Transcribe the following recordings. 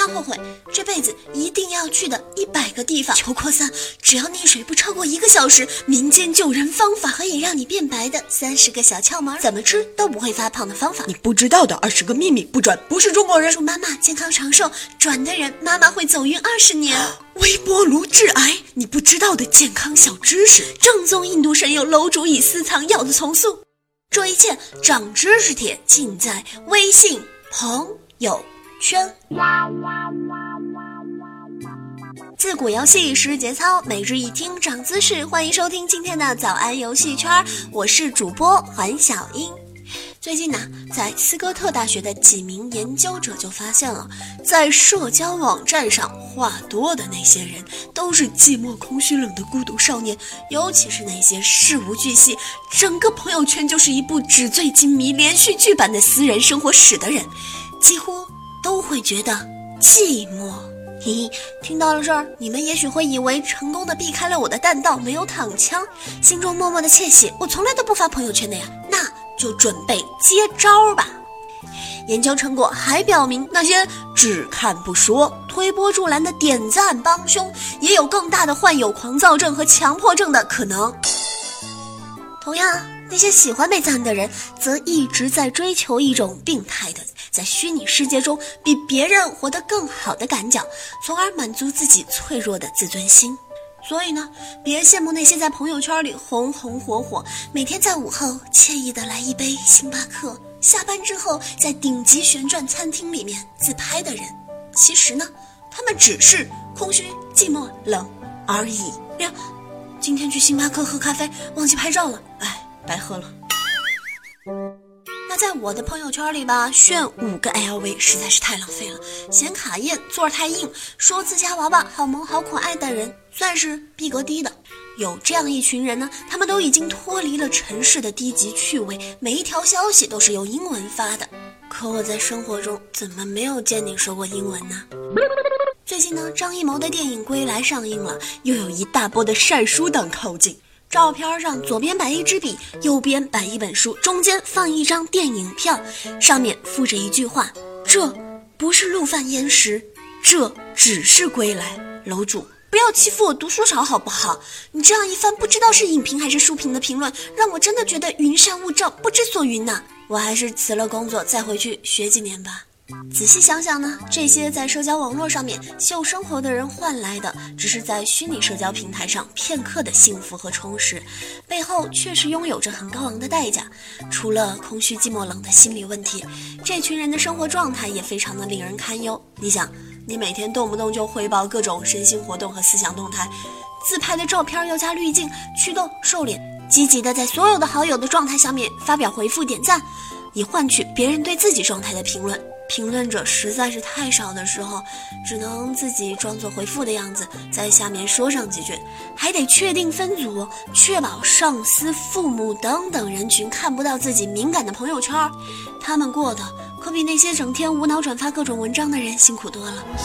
怕后悔，这辈子一定要去的100个地方。求扩散，只要溺水不超过1个小时，民间救人方法，可以让你变白的30个小窍门，怎么吃都不会发胖的方法， 你不知道的20个秘密，不转不是中国人。 祝妈妈健康长寿，转的人妈妈会走运20年。 微波炉治癌，你不知道的健康小知识。 正宗印度神油楼主以私藏药的重塑。这一切长知识帖尽在微信朋友圈。自古游戏时节操，每日一听长姿势。欢迎收听今天的早安游戏圈，我是主播环小英。最近呢，在斯科特大学的几名研究者就发现了，在社交网站上话多的那些人都是寂寞空虚冷的孤独少年，尤其是那些事无巨细，整个朋友圈就是一部纸醉金迷连续剧版的私人生活史的人，几乎都会觉得寂寞。嘿，听到了这儿，你们也许会以为成功的避开了我的弹道，没有躺枪，心中默默的窃喜，我从来都不发朋友圈的呀，那就准备接招吧。研究成果还表明，那些只看不说、推波助澜的点赞帮凶，也有更大的患有狂躁症和强迫症的可能。同样，那些喜欢被赞的人，则一直在追求一种病态的在虚拟世界中比别人活得更好的感觉，从而满足自己脆弱的自尊心。所以呢，别羡慕那些在朋友圈里红红火火，每天在午后惬意的来一杯星巴克，下班之后在顶级旋转餐厅里面自拍的人。其实呢，他们只是空虚、寂寞、冷而已。呀，今天去星巴克喝咖啡忘记拍照了，哎，白喝了。那在我的朋友圈里吧，炫5个 LV 实在是太浪费了，显卡宴座太硬，说自家娃娃好萌好可爱的人算是逼格低的。有这样一群人呢，他们都已经脱离了尘世的低级趣味，每一条消息都是用英文发的。可我在生活中怎么没有见你说过英文呢？最近呢，张艺谋的电影《归来》上映了，又有一大波的晒书党靠近。照片上左边摆一支笔，右边摆一本书，中间放一张电影票，上面附着一句话：这不是陆犯焉识，这只是归来。楼主，不要欺负我读书少好不好？你这样一番不知道是影评还是书评的评论，让我真的觉得云山雾罩，不知所云呐。我还是辞了工作再回去学几年吧。仔细想想呢，这些在社交网络上面秀生活的人换来的，只是在虚拟社交平台上片刻的幸福和充实，背后确实拥有着很高昂的代价。除了空虚寂寞冷的心理问题，这群人的生活状态也非常的令人堪忧。你想，你每天动不动就汇报各种身心活动和思想动态，自拍的照片要加滤镜、祛痘、瘦脸，积极的在所有的好友的状态下面发表回复点赞，以换取别人对自己状态的评论。评论者实在是太少的时候，只能自己装作回复的样子，在下面说上几句，还得确定分组，确保上司、父母等等人群看不到自己敏感的朋友圈。他们过的可比那些整天无脑转发各种文章的人辛苦多了。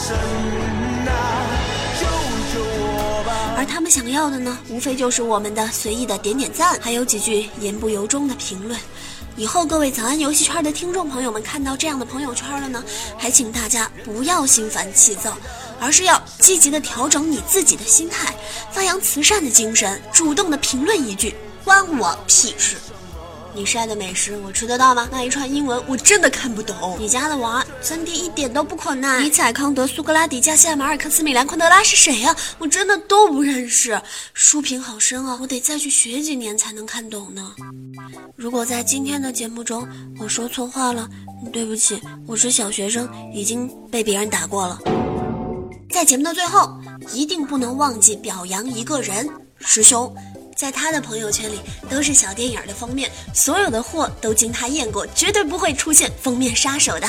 而他们想要的呢，无非就是我们的随意的点点赞，还有几句言不由衷的评论。以后各位早安游戏圈的听众朋友们看到这样的朋友圈了呢，还请大家不要心烦气躁，而是要积极的调整你自己的心态，发扬慈善的精神，主动的评论一句关我屁事。你晒的美食我吃得到吗？那一串英文我真的看不懂。你家的娃真的一点都不可爱。尼采、康德、苏格拉底、加西亚、马尔克斯、米兰昆德拉是谁啊？我真的都不认识。书评好深啊，我得再去学几年才能看懂呢。如果在今天的节目中我说错话了，对不起，我是小学生，已经被别人打过了。在节目的最后，一定不能忘记表扬一个人，师兄。在他的朋友圈里都是小电影的封面，所有的货都经他验过，绝对不会出现封面杀手的。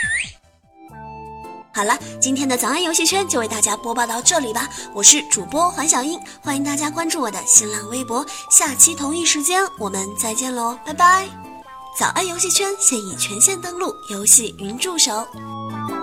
好了，今天的早安游戏圈就为大家播报到这里吧，我是主播环小英，欢迎大家关注我的新浪微博，下期同一时间我们再见喽，拜拜。早安游戏圈现已全线登录游戏云助手。